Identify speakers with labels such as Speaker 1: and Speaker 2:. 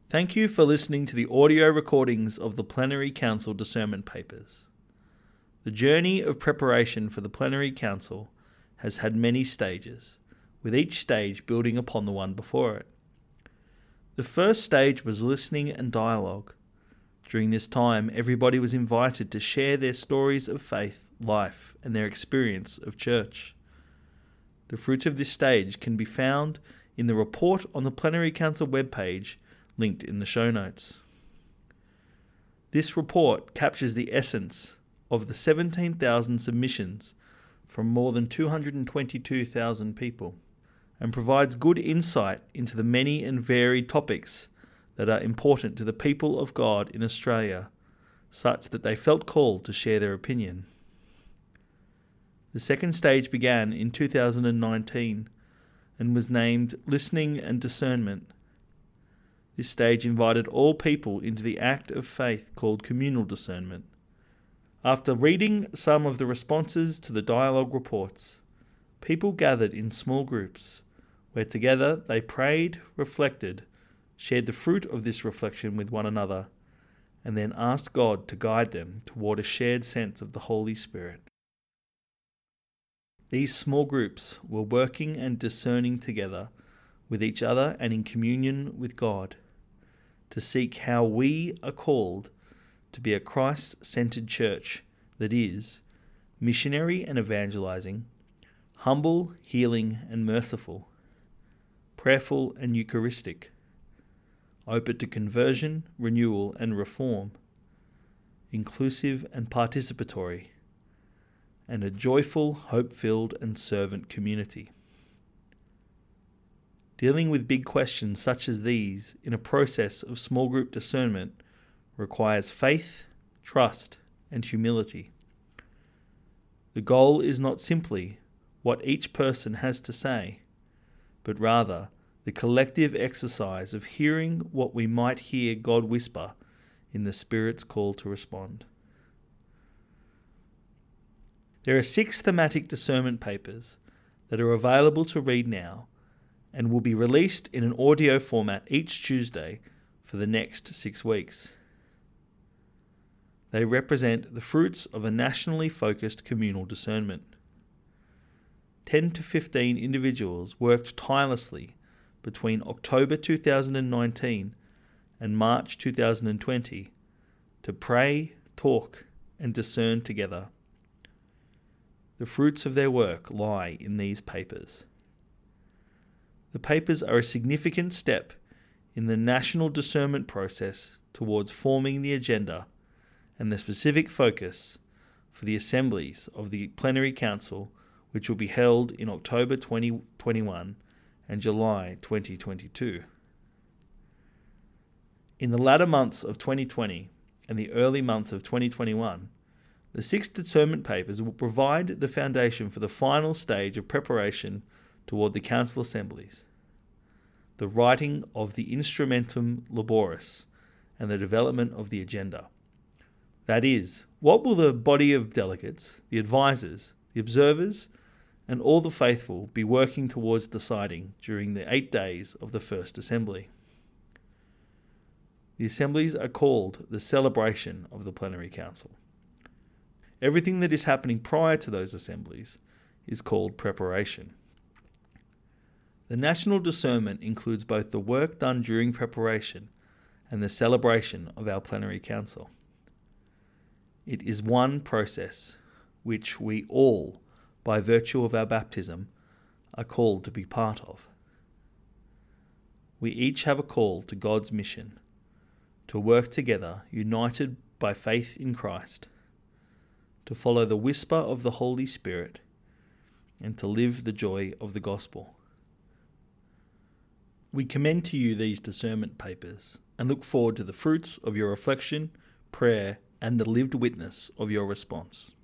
Speaker 1: Thank you for listening to the audio recordings of the Plenary Council Discernment Papers. The journey of preparation for the Plenary Council has had many stages, with each stage building upon the one before it. The first stage was listening and dialogue. During this time, everybody was invited to share their stories of faith, life, and their experience of church. The fruits of this stage can be found in the report on the Plenary Council webpage, linked in the show notes. This report captures the essence of the 17,000 submissions from more than 222,000 people and provides good insight into the many and varied topics that are important to the people of God in Australia, such that they felt called to share their opinion. The second stage began in 2019 and was named Listening and Discernment. This stage invited all people into the act of faith called communal discernment. After reading some of the responses to the dialogue reports, people gathered in small groups where together they prayed, reflected, shared the fruit of this reflection with one another, and then asked God to guide them toward a shared sense of the Holy Spirit. These small groups were working and discerning together with each other and in communion with God to seek how we are called to be a Christ-centered church that is missionary and evangelizing, humble, healing and merciful, prayerful and Eucharistic, open to conversion, renewal and reform, inclusive and participatory, and a joyful, hope-filled and servant community. Dealing with big questions such as these in a process of small group discernment requires faith, trust, and humility. The goal is not simply what each person has to say, but rather the collective exercise of hearing what we might hear God whisper in the Spirit's call to respond. There are 6 thematic discernment papers that are available to read now and will be released in an audio format each Tuesday for the next 6 weeks. They represent the fruits of a nationally focused communal discernment. 10 to 15 individuals worked tirelessly between October 2019 and March 2020 to pray, talk, and discern together. The fruits of their work lie in these papers. The papers are a significant step in the national discernment process towards forming the agenda and the specific focus for the assemblies of the Plenary Council, which will be held in October 2021 and July 2022. In the latter months of 2020 and the early months of 2021, the 6 discernment papers will provide the foundation for the final stage of preparation toward the Council assemblies, the writing of the Instrumentum Laboris, and the development of the agenda. That is, what will the body of delegates, the advisors, the observers, and all the faithful be working towards deciding during the 8 days of the first assembly? The assemblies are called the celebration of the Plenary Council. Everything that is happening prior to those assemblies is called preparation. The national discernment includes both the work done during preparation and the celebration of our Plenary Council. It is one process which we all, by virtue of our baptism, are called to be part of. We each have a call to God's mission, to work together, united by faith in Christ, to follow the whisper of the Holy Spirit, and to live the joy of the gospel. We commend to you these discernment papers and look forward to the fruits of your reflection, prayer, and the lived witness of your response.